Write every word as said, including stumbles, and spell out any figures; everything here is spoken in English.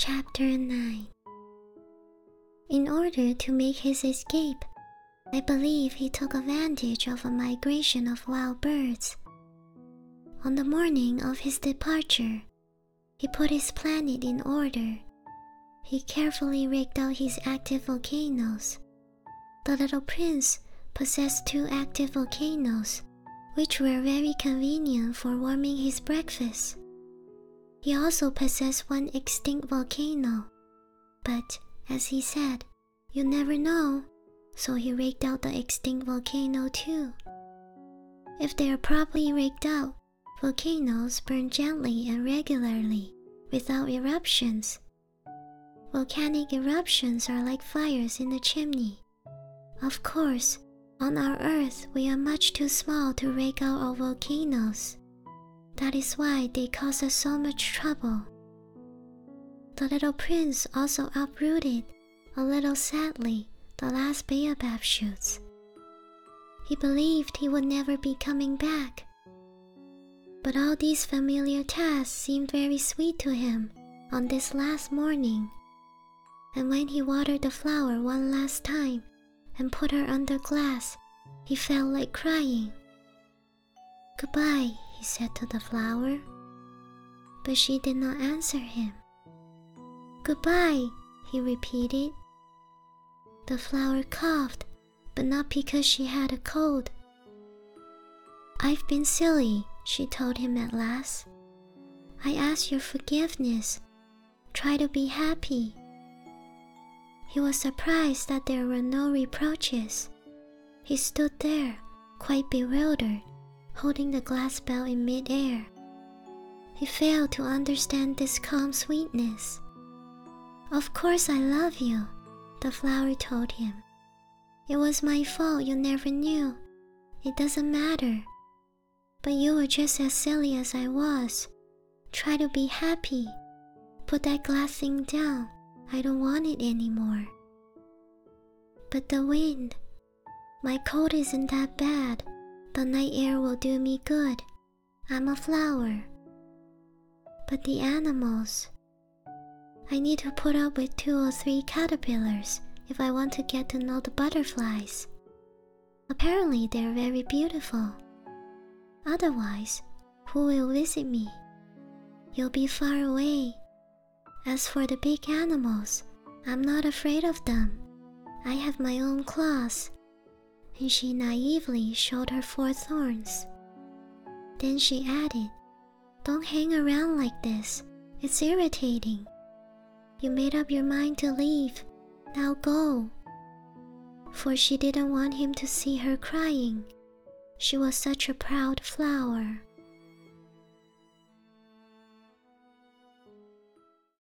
Chapter nine. In order to make his escape, I believe he took advantage of a migration of wild birds. On the morning of his departure, he put his planet in order. He carefully raked out his active volcanoes. The little prince possessed two active volcanoes, which were very convenient for warming his breakfast. He also possessed one extinct volcano, but, as he said, you never know, so he raked out the extinct volcano too. If they are properly raked out, volcanoes burn gently and regularly, without eruptions. Volcanic eruptions are like fires in the chimney. Of course, on our Earth we are much too small to rake out our volcanoes. That is why they cause us so much trouble. The little prince also uprooted, a little sadly, the last baobab shoots. He believed he would never be coming back. But all these familiar tasks seemed very sweet to him on this last morning. And when he watered the flower one last time and put her under glass, he felt like crying. "Goodbye," he said to the flower. But she did not answer him. "Goodbye," he repeated. The flower coughed, but not because she had a cold. "I've been silly," she told him at last. "I ask your forgiveness. Try to be happy." He was surprised that there were no reproaches. He stood there, quite bewildered, holding the glass bell in mid-air. He failed to understand this calm sweetness. "Of course I love you," the flower told him. "It was my fault you never knew. It doesn't matter. But you were just as silly as I was. Try to be happy. Put that glass thing down. I don't want it anymore." "But the wind. My cold isn't that bad. The night air will do me good. I'm a flower." "But the animals. I need to put up with two or three caterpillars if I want to get to know the butterflies. Apparently they're very beautiful. Otherwise, who will visit me? You'll be far away. As for the big animals, I'm not afraid of them. I have my own claws." And she naively showed her four thorns. Then she added, "Don't hang around like this. It's irritating. You made up your mind to leave. Now go." For she didn't want him to see her crying. She was such a proud flower.